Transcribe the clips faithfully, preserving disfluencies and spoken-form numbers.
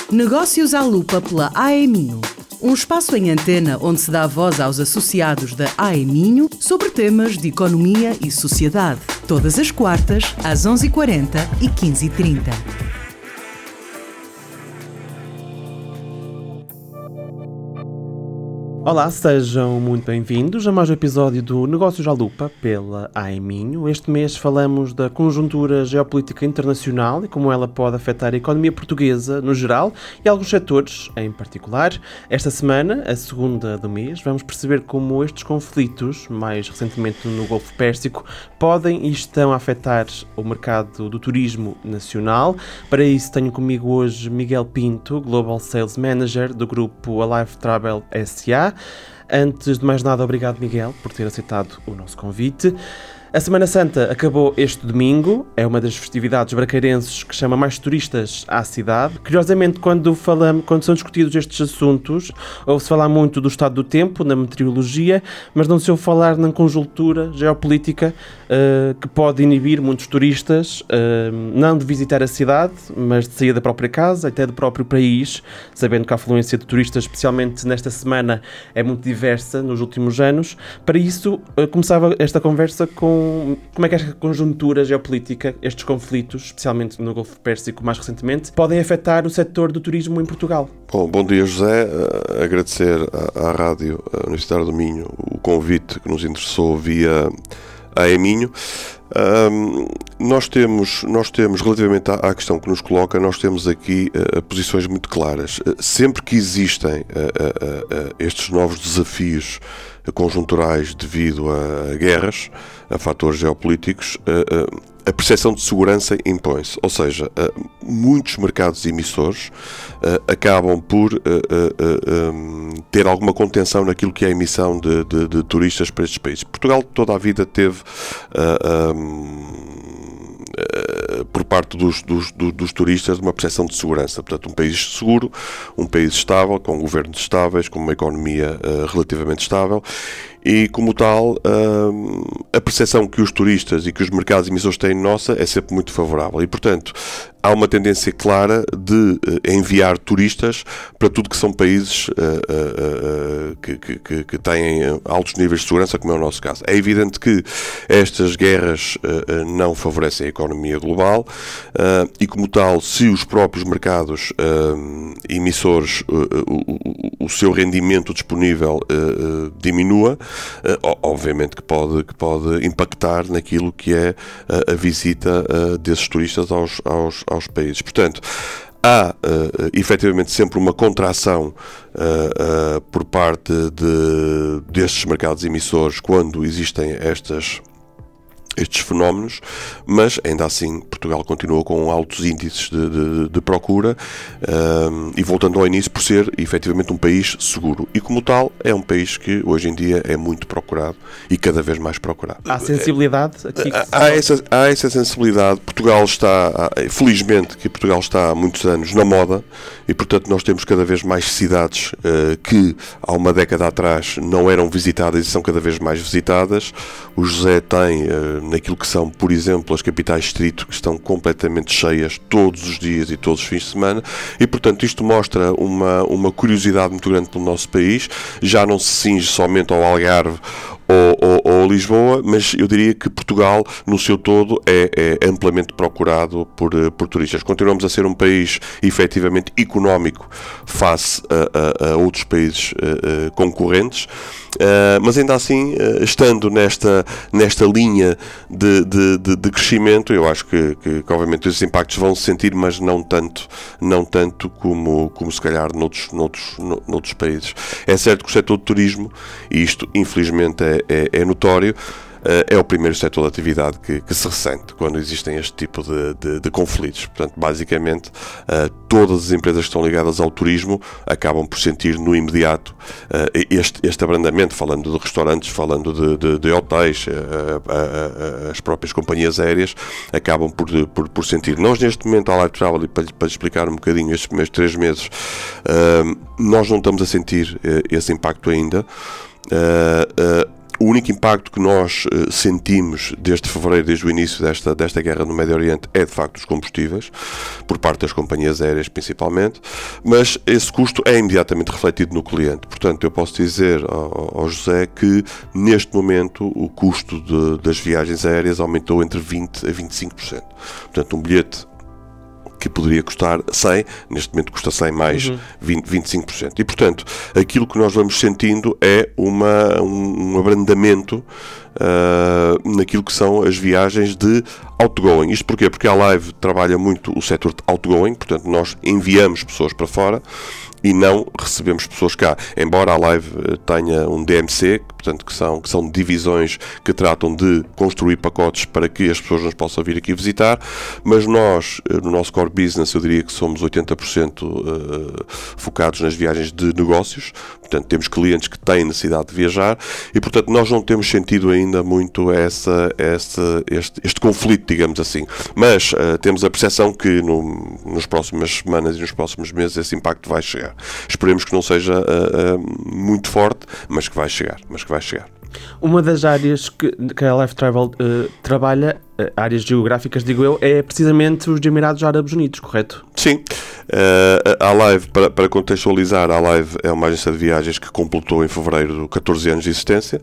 Negócios à Lupa pela A E Minho. Um espaço em antena onde se dá voz aos associados da A E Minho sobre temas de economia e sociedade. Todas as quartas, às onze e quarenta e quinze e trinta. Olá, sejam muito bem-vindos a mais um episódio do Negócios à Lupa pela A E Minho. Este mês falamos da conjuntura geopolítica internacional e como ela pode afetar a economia portuguesa no geral e alguns setores em particular. Esta semana, a segunda do mês, vamos perceber como estes conflitos, mais recentemente no Golfo Pérsico, podem e estão a afetar o mercado do turismo nacional. Para isso tenho comigo hoje Miguel Pinto, Global Sales Manager do grupo Alive Travel S A. Antes de mais nada, obrigado, Miguel, por ter aceitado o nosso convite. A Semana Santa acabou este domingo, é uma das festividades bracarenses que chama mais turistas à cidade. Curiosamente, quando, falamos, quando são discutidos estes assuntos, ouve-se falar muito do estado do tempo, na meteorologia, mas não se ouve falar na conjuntura geopolítica uh, que pode inibir muitos turistas, uh, não de visitar a cidade, mas de sair da própria casa, até do próprio país, sabendo que a afluência de turistas, especialmente nesta semana, é muito diversa nos últimos anos. Para isso, uh, começava esta conversa com como é que esta conjuntura geopolítica, estes conflitos, especialmente no Golfo Pérsico mais recentemente, podem afetar o setor do turismo em Portugal? Bom, bom dia, José. Uh, agradecer à, à Rádio à Universidade do Minho o convite que nos interessou via A E Minho. Um, nós temos, nós temos relativamente à, à questão que nos coloca, nós temos aqui uh, posições muito claras. Uh, sempre que existem uh, uh, uh, estes novos desafios conjunturais devido a guerras, a fatores geopolíticos, uh, uh, a percepção de segurança impõe-se. Ou seja, uh, muitos mercados emissores uh, acabam por uh, uh, uh, um, ter alguma contenção naquilo que é a emissão de, de, de turistas para estes países. Portugal toda a vida teve uh, um, Uh, por parte dos, dos, dos turistas uma percepção de segurança. Portanto, um país seguro, um país estável, com governos estáveis, com uma economia uh, relativamente estável e, como tal, uh, a percepção que os turistas e que os mercados emissores têm nossa é sempre muito favorável. E, portanto, há uma tendência clara de uh, enviar turistas para tudo que são países uh, uh, uh, que, que, que têm altos níveis de segurança, como é o nosso caso. É evidente que estas guerras uh, uh, não favorecem a economia global uh, e, como tal, se os próprios mercados uh, emissores, uh, uh, o, o seu rendimento disponível uh, uh, diminua, uh, obviamente que pode, que pode impactar naquilo que é uh, a visita uh, desses turistas aos, aos, aos países. Portanto, há uh, efetivamente sempre uma contração uh, uh, por parte de, destes mercados emissores quando existem estas estes fenómenos, mas ainda assim Portugal continua com altos índices de, de, de procura um, e voltando ao início, por ser efetivamente um país seguro e, como tal, é um país que hoje em dia é muito procurado e cada vez mais procurado. Há sensibilidade? Aqui há, há, essa, há essa sensibilidade. Portugal está, felizmente que Portugal está há muitos anos na moda e, portanto, nós temos cada vez mais cidades uh, que há uma década atrás não eram visitadas e são cada vez mais visitadas. O José tem uh, naquilo que são, por exemplo, as capitais distrito, que estão completamente cheias todos os dias e todos os fins de semana, e, portanto, isto mostra uma, uma curiosidade muito grande pelo nosso país. Já não se cinge somente ao Algarve ou, ou, ou Lisboa, mas eu diria que Portugal, no seu todo, é, é amplamente procurado por, por turistas. Continuamos a ser um país, efetivamente, económico face a, a, a outros países a, a concorrentes, Uh, mas ainda assim, uh, estando nesta, nesta linha de, de, de, de crescimento, eu acho que, que, que obviamente esses impactos vão se sentir, mas não tanto, não tanto como, como se calhar noutros, noutros, noutros países. É certo que o setor do turismo, e isto infelizmente é, é, é notório, é o primeiro setor de atividade que, que se ressente quando existem este tipo de, de, de conflitos. Portanto, basicamente, uh, todas as empresas que estão ligadas ao turismo acabam por sentir no imediato uh, este, este abrandamento, falando de restaurantes, falando de, de, de hotéis, uh, uh, uh, as próprias companhias aéreas acabam por, por, por sentir. Nós, neste momento, a Alive Travel, para, para explicar um bocadinho estes primeiros três meses, uh, nós não estamos a sentir uh, esse impacto ainda. Uh, uh, o único impacto que nós uh, sentimos desde fevereiro, desde o início desta, desta guerra no Médio Oriente, é de facto os combustíveis, por parte das companhias aéreas principalmente, mas esse custo é imediatamente refletido no cliente. Portanto, eu posso dizer ao, ao José que neste momento o custo de, das viagens aéreas aumentou entre vinte a vinte e cinco por cento. Portanto, um bilhete que poderia custar cem, neste momento custa cem mais uhum. vinte, vinte e cinco por cento. E, portanto, aquilo que nós vamos sentindo é uma, um, um abrandamento uh, naquilo que são as viagens de outgoing. Isto porquê? Porque a Alive trabalha muito o setor de outgoing, portanto, nós enviamos pessoas para fora e não recebemos pessoas cá. Embora a Alive tenha um D M C, portanto, que são, que são divisões que tratam de construir pacotes para que as pessoas nos possam vir aqui visitar, mas nós, no nosso core business, eu diria que somos oitenta por cento uh, focados nas viagens de negócios. Portanto, temos clientes que têm necessidade de viajar e, portanto, nós não temos sentido ainda muito essa, essa, este, este conflito, digamos assim. Mas uh, temos a percepção que no, nas próximas semanas e nos próximos meses esse impacto vai chegar. Esperemos que não seja uh, uh, muito forte, mas que vai chegar. Mas que vai chegar. Uma das áreas que, que a Alive Travel uh, trabalha, uh, áreas geográficas, digo eu, é precisamente os Emirados Árabes Unidos, correto? Sim. Uh, a Alive, para, para contextualizar, a Alive é uma agência de viagens que completou em fevereiro catorze anos de existência.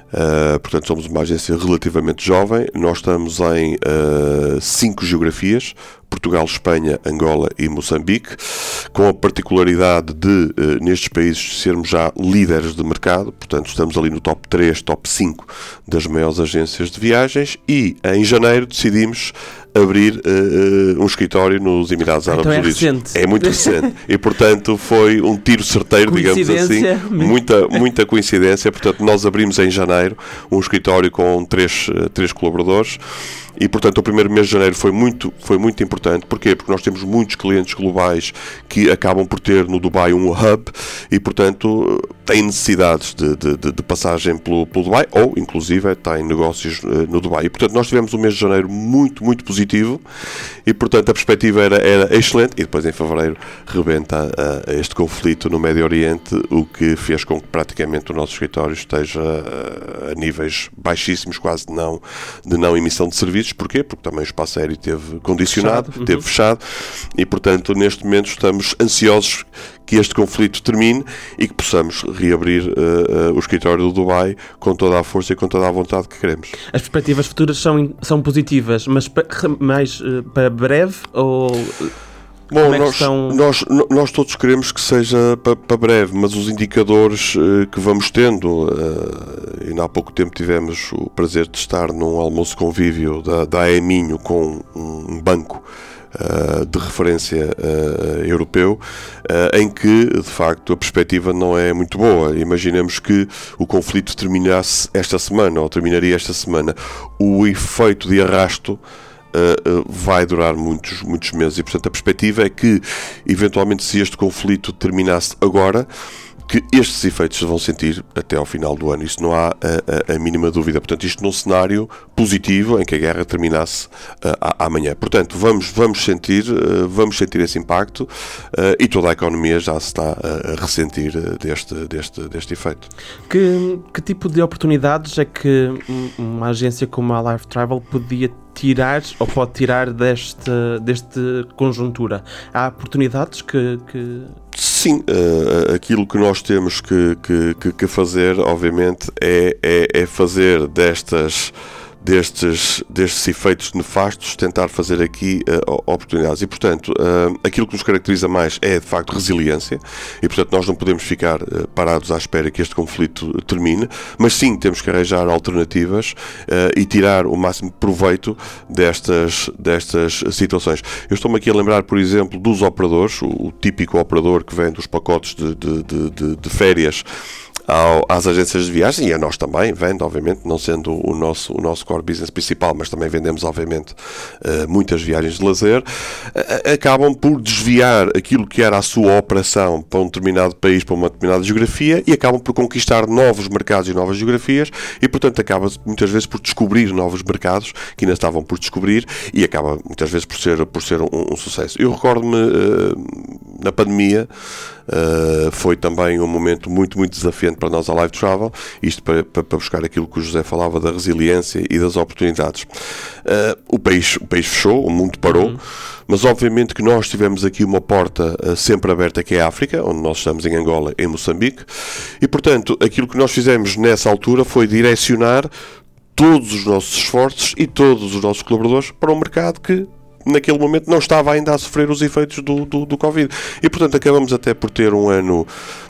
Uh, portanto, somos uma agência relativamente jovem. Nós estamos em uh, cinco geografias: Portugal, Espanha, Angola e Moçambique, com a particularidade de, uh, nestes países, sermos já líderes de mercado. Portanto, estamos ali no top três, top cinco das maiores agências de viagens. E, em janeiro, decidimos abrir uh, um escritório nos Emirados Árabes então é Unidos. Recente. É muito recente. E, portanto, foi um tiro certeiro, digamos assim. Muita, muita coincidência. Portanto, nós abrimos em janeiro um escritório com três, três colaboradores. E, portanto, o primeiro mês de janeiro foi muito, foi muito importante. Porquê? Porque nós temos muitos clientes globais que acabam por ter no Dubai um hub e, portanto, têm necessidades de, de, de passagem pelo, pelo Dubai ou, inclusive, têm negócios no Dubai. E, portanto, nós tivemos um mês de janeiro muito, muito positivo e, portanto, a perspectiva era, era excelente. E depois, em fevereiro, rebenta uh, este conflito no Médio Oriente, o que fez com que praticamente o nosso escritório esteja uh, a níveis baixíssimos, quase de não, de não emissão de serviços. Porquê? Porque também o espaço aéreo esteve condicionado, fechado. esteve uhum. fechado e, portanto, neste momento estamos ansiosos que este conflito termine e que possamos reabrir uh, uh, o escritório do Dubai com toda a força e com toda a vontade que queremos. As perspectivas futuras são, são positivas, mas pa, mais uh, para breve ou... Bom, é nós, estão... nós, nós todos queremos que seja para, para breve, mas os indicadores uh, que vamos tendo, uh, ainda há pouco tempo tivemos o prazer de estar num almoço convívio da, da AEMinho com um banco uh, de referência uh, europeu, uh, em que, de facto, a perspectiva não é muito boa. Imaginemos que o conflito terminasse esta semana, ou terminaria esta semana. O efeito de arrasto Uh, uh, vai durar muitos, muitos meses e, portanto, a perspectiva é que, eventualmente, se este conflito terminasse agora, que estes efeitos se vão sentir até ao final do ano. Isso não há a, a, a mínima dúvida. Portanto, isto num cenário positivo em que a guerra terminasse uh, amanhã. Portanto, vamos, vamos, sentir, uh, vamos sentir esse impacto uh, e toda a economia já se está a, a ressentir uh, deste, deste, deste efeito. Que, que tipo de oportunidades é que uma agência como a Alive Travel podia tirar ou pode tirar deste, deste conjuntura? Há oportunidades que... que... Sim, uh, aquilo que nós temos que, que, que fazer, obviamente, é, é, é fazer destas... Destes, destes efeitos nefastos, tentar fazer aqui uh, oportunidades. E, portanto, uh, aquilo que nos caracteriza mais é, de facto, resiliência. E, portanto, nós não podemos ficar uh, parados à espera que este conflito termine, mas sim temos que arranjar alternativas uh, e tirar o máximo de proveito destas, destas situações. Eu estou-me aqui a lembrar, por exemplo, dos operadores, o, o típico operador que vende os pacotes de, de, de, de, de férias Ao, às agências de viagem, e a nós também, vende, obviamente, não sendo o nosso, o nosso core business principal, mas também vendemos, obviamente, uh, muitas viagens de lazer, uh, acabam por desviar aquilo que era a sua operação para um determinado país, para uma determinada geografia, e acabam por conquistar novos mercados e novas geografias, e, portanto, acaba muitas vezes por descobrir novos mercados que ainda estavam por descobrir, e acaba muitas vezes por ser, por ser um, um sucesso. Eu recordo-me... Uh, na pandemia, Uh, foi também um momento muito, muito desafiante para nós a Live Travel, isto para, para, para buscar aquilo que o José falava da resiliência e das oportunidades. Uh, o, país, o país fechou, o mundo parou, uhum. mas obviamente que nós tivemos aqui uma porta uh, sempre aberta, que é a África, onde nós estamos em Angola, em Moçambique, e portanto aquilo que nós fizemos nessa altura foi direcionar todos os nossos esforços e todos os nossos colaboradores para um mercado que naquele momento não estava ainda a sofrer os efeitos do, do, do Covid. E, portanto, acabamos até por ter um ano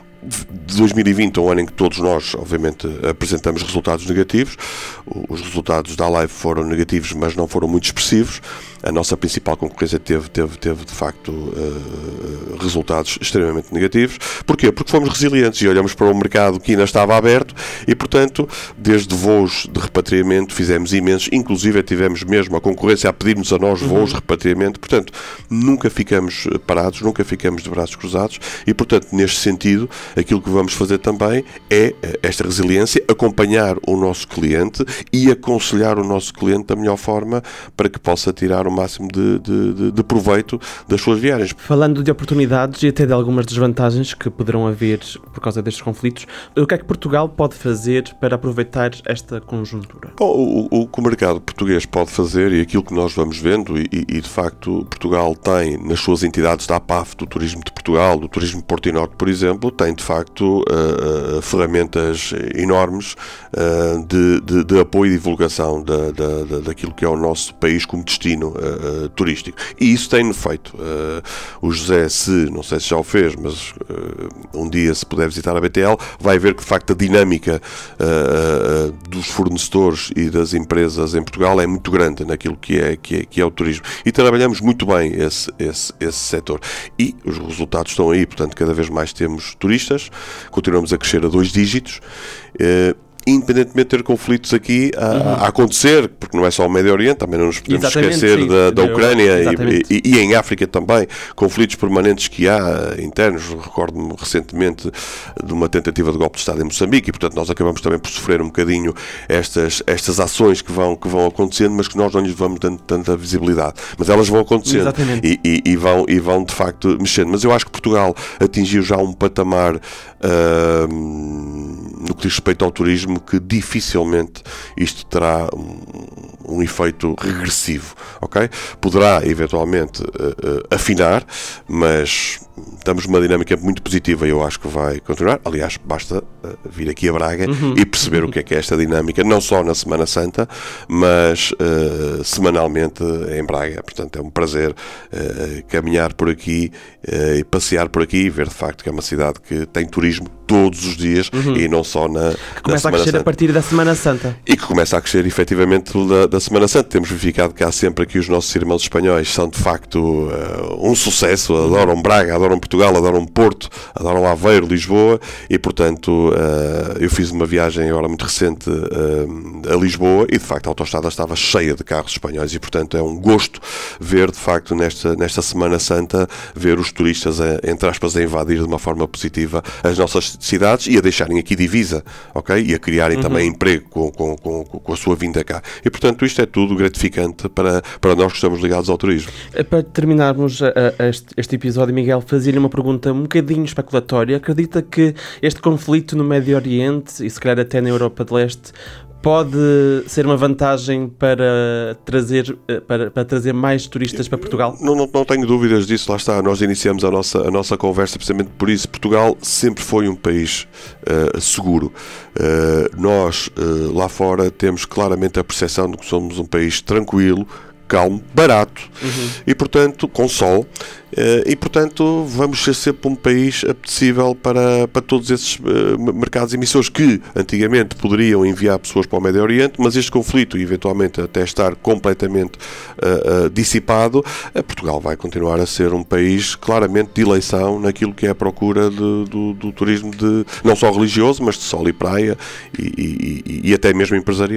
de dois mil e vinte, um ano em que todos nós, obviamente, apresentamos resultados negativos. Os resultados da Live foram negativos, mas não foram muito expressivos. A nossa principal concorrência teve, teve, teve de facto, uh, resultados extremamente negativos. Porquê? Porque fomos resilientes e olhamos para um mercado que ainda estava aberto e, portanto, desde voos de repatriamento fizemos imensos, inclusive tivemos mesmo a concorrência a pedir-nos a nós voos de repatriamento. Portanto, nunca ficamos parados, nunca ficamos de braços cruzados e, portanto, neste sentido, aquilo que vamos fazer também é esta resiliência, acompanhar o nosso cliente e aconselhar o nosso cliente da melhor forma para que possa tirar o máximo de, de, de, de proveito das suas viagens. Falando de oportunidades e até de algumas desvantagens que poderão haver por causa destes conflitos, o que é que Portugal pode fazer para aproveitar esta conjuntura? Bom, o, o que o mercado português pode fazer e aquilo que nós vamos vendo e, e de facto Portugal tem nas suas entidades da A P A F, do Turismo de Portugal, do Turismo Porto e Norte, por exemplo, tem de facto uh, uh, ferramentas enormes uh, de, de, de apoio e divulgação da, da, da, daquilo que é o nosso país como destino Uh, uh, turístico. E isso tem-no feito. Uh, o José, se, não sei se já o fez, mas uh, um dia se puder visitar a B T L, vai ver que de facto a dinâmica uh, uh, dos fornecedores e das empresas em Portugal é muito grande naquilo que é, que é, que é o turismo. E trabalhamos muito bem esse, esse, esse setor. E os resultados estão aí, portanto, cada vez mais temos turistas, continuamos a crescer a dois dígitos. Uh, independentemente de ter conflitos aqui a, uhum. a acontecer, porque não é só o Médio Oriente, também não nos podemos exatamente, esquecer sim, da, da Ucrânia e, e, e em África também, conflitos permanentes que há internos. Recordo-me recentemente de uma tentativa de golpe de Estado em Moçambique e, portanto, nós acabamos também por sofrer um bocadinho estas, estas ações que vão, que vão acontecendo, mas que nós não lhes vamos dando tanta visibilidade. Mas elas vão acontecendo e, e, e, vão, e vão, de facto, mexendo. Mas eu acho que Portugal atingiu já um patamar uh, no que diz respeito ao turismo que dificilmente isto terá um, um efeito regressivo, ok? Poderá eventualmente uh, uh, afinar, mas estamos numa dinâmica muito positiva e eu acho que vai continuar. Aliás, basta uh, vir aqui a Braga uhum. e perceber o que é que é esta dinâmica, não só na Semana Santa, mas uh, semanalmente em Braga. Portanto, é um prazer uh, caminhar por aqui uh, e passear por aqui e ver de facto que é uma cidade que tem turismo todos os dias uhum. e não só na, que começa na Semana a crescer Santa. A partir da Semana Santa. E que começa a crescer efetivamente da, da Semana Santa. Temos verificado que há sempre aqui os nossos irmãos espanhóis são de facto uh, um sucesso, adoram Braga, adoram Portugal, adoram Porto, adoram Aveiro, Lisboa e portanto uh, eu fiz uma viagem agora muito recente uh, a Lisboa e de facto a autoestrada estava cheia de carros espanhóis e portanto é um gosto ver de facto nesta, nesta Semana Santa ver os turistas a, entre aspas a invadir de uma forma positiva as nossas cidades e a deixarem aqui divisa, ok? E a criarem uhum. também emprego com, com, com, com a sua vinda cá. E, portanto, isto é tudo gratificante para, para nós que estamos ligados ao turismo. Para terminarmos a, a este, este episódio, Miguel, fazia-lhe uma pergunta um bocadinho especulatória. Acredita que este conflito no Médio Oriente e se calhar até na Europa de Leste pode ser uma vantagem para trazer, para, para trazer mais turistas para Portugal? Não, não, não tenho dúvidas disso, lá está. Nós iniciamos a nossa, a nossa conversa precisamente por isso. Portugal sempre foi um país uh, seguro. Uh, nós, uh, lá fora, temos claramente a percepção de que somos um país tranquilo, calmo, barato uhum. e, portanto, com sol. Uh, e, portanto, vamos ser sempre um país apetecível para, para todos esses uh, mercados emissores que, antigamente, poderiam enviar pessoas para o Médio Oriente, mas este conflito, eventualmente, até estar completamente uh, uh, dissipado, uh, Portugal vai continuar a ser um país claramente de eleição naquilo que é a procura de, do, do turismo de, não só religioso, mas de sol e praia e, e, e, e até mesmo empresarial.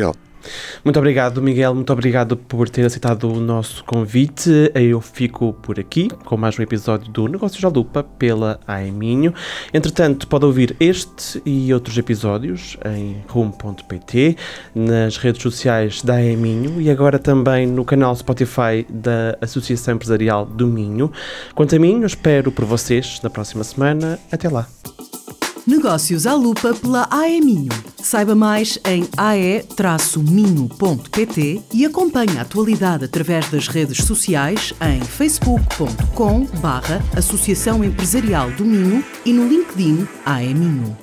Muito obrigado, Miguel, muito obrigado por ter aceitado o nosso convite. Eu fico por aqui com mais um episódio do Negócios à Lupa pela A E Minho. Entretanto, pode ouvir este e outros episódios em rumo ponto pt, nas redes sociais da A E Minho e agora também no canal Spotify da Associação Empresarial do Minho. Quanto a mim, eu espero por vocês na próxima semana. Até lá. Negócios à Lupa pela A E Minho. Saiba mais em a e minho ponto pt e acompanhe a atualidade através das redes sociais em facebook ponto com barra Associação Empresarial do Minho e no LinkedIn A E Minho.